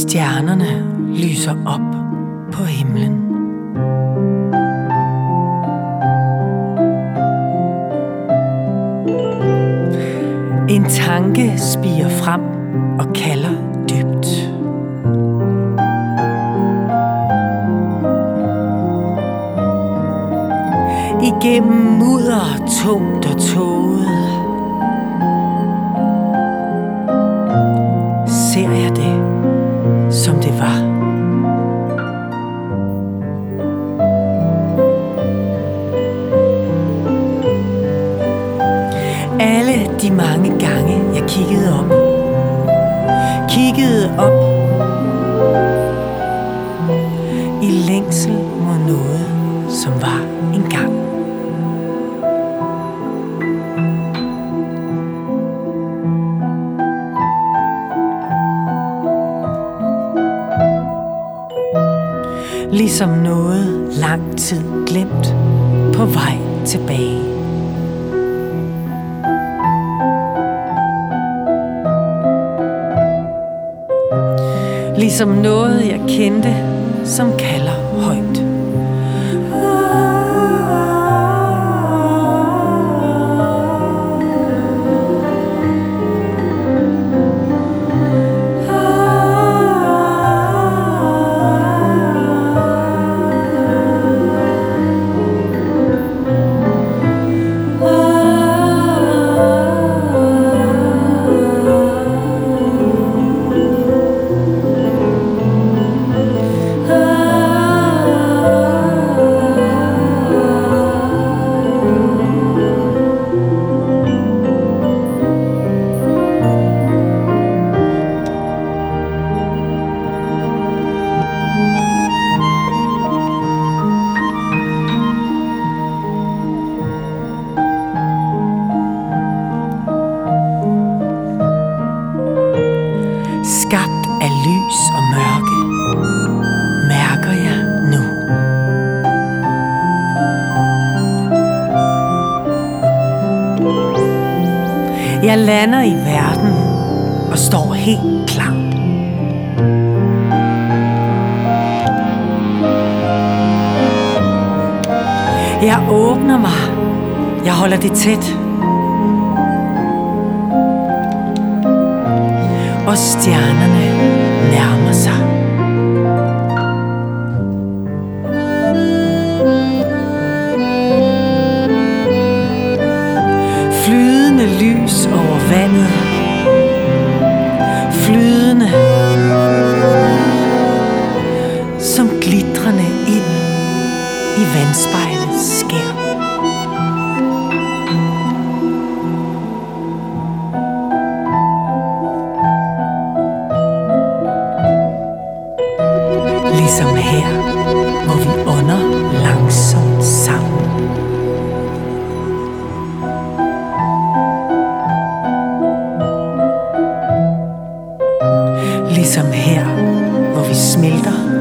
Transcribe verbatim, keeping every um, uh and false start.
Stjernerne lyser op på himlen. En tanke spirer frem og kalder dybt. Igennem mudder tungt og tåget ser jeg det, som det var. Alle de mange gange jeg kiggede op, kiggede op i længsel mod noget, som var engang. Ligesom noget lang tid glemt på vej tilbage. Ligesom noget jeg kendte, som kalder højt. Skabt af lys og mørke, mærker jeg nu. Jeg lander i verden og står helt klar. Jeg åbner mig, jeg holder det tæt. Og stjernerne nærmer sig. Flydende lys over vandet. Flydende som glitrende ild i vandspejlets skær. Ligesom her, hvor vi ånder langsomt sammen. Ligesom her, hvor vi smelter